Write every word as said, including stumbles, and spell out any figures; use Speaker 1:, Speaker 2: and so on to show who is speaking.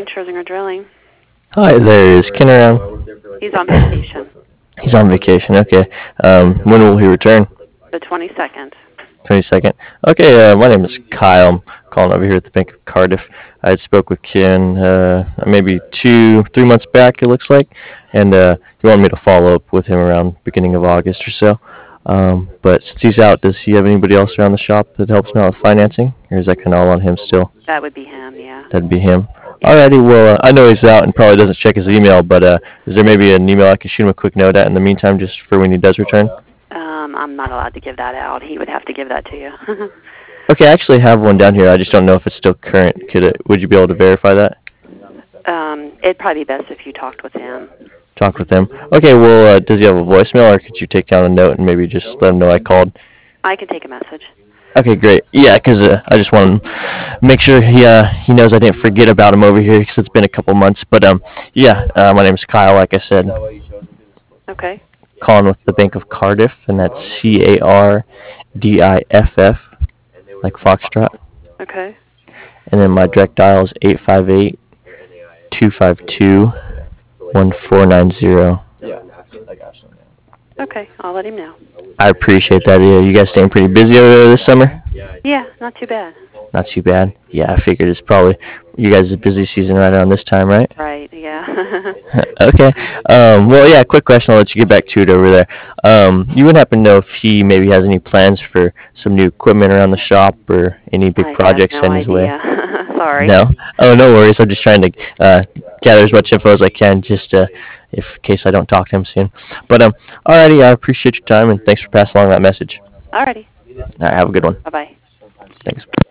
Speaker 1: Scherzinger Drilling.
Speaker 2: Hi there, is Ken around?
Speaker 1: He's on vacation.
Speaker 2: He's on vacation, okay. Um, when will he return?
Speaker 1: The twenty-second.
Speaker 2: twenty-second. Okay, uh, my name is Kyle. I'm calling over here at the Bank of Cardiff. I had spoke with Ken uh, maybe two, three months back, it looks like, and uh, he wanted me to follow up with him around beginning of August or so. Um, but since he's out, does he have anybody else around the shop that helps me out with financing, or is that kind of all on him still?
Speaker 1: That would be him, yeah.
Speaker 2: That'd be him. Alrighty, well, uh, I know he's out and probably doesn't check his email, but uh, is there maybe an email I could shoot him a quick note at in the meantime, just for when he does return?
Speaker 1: Um, I'm not allowed to give that out. He would have to give that to you.
Speaker 2: Okay, I actually have one down here. I just don't know if it's still current. Could it? Would you be able to verify that?
Speaker 1: um, it'd probably be best if you talked with him.
Speaker 2: Talk with him. Okay, well, uh, does he have a voicemail, or could you take down a note and maybe just let him know I called?
Speaker 1: I can take a message.
Speaker 2: Okay, great. Yeah, 'cause uh, I just want to make sure he uh, he knows I didn't forget about him over here 'cause it's been a couple months. But um, yeah, uh, my name's Kyle. Like I said,
Speaker 1: Okay.
Speaker 2: calling with the Bank of Cardiff, and that's C A R D I F F, like Foxtrot.
Speaker 1: Okay.
Speaker 2: And then my direct dial is eight five eight, two five two, one four nine zero.
Speaker 1: Okay, I'll let him know.
Speaker 2: I appreciate that. Yeah, you guys staying pretty busy over there this summer?
Speaker 1: Yeah, not too bad.
Speaker 2: Not too bad. Yeah, I figured it's probably you guys' busy season right around this time, right?
Speaker 1: Right, yeah.
Speaker 2: Okay. Um, well, yeah, quick question. I'll let you get back to it over there. Um, you would happen to know if he maybe has any plans for some new equipment around the shop or any big
Speaker 1: I
Speaker 2: projects
Speaker 1: have no
Speaker 2: in his way?
Speaker 1: idea. Sorry.
Speaker 2: No? Oh, no worries. I'm just trying to uh, gather as much info as I can just uh, if in case I don't talk to him soon. But um, alrighty, I appreciate your time and thanks for passing along that message.
Speaker 1: Alrighty.
Speaker 2: All right, have a good one.
Speaker 1: Bye-bye.
Speaker 2: Thanks.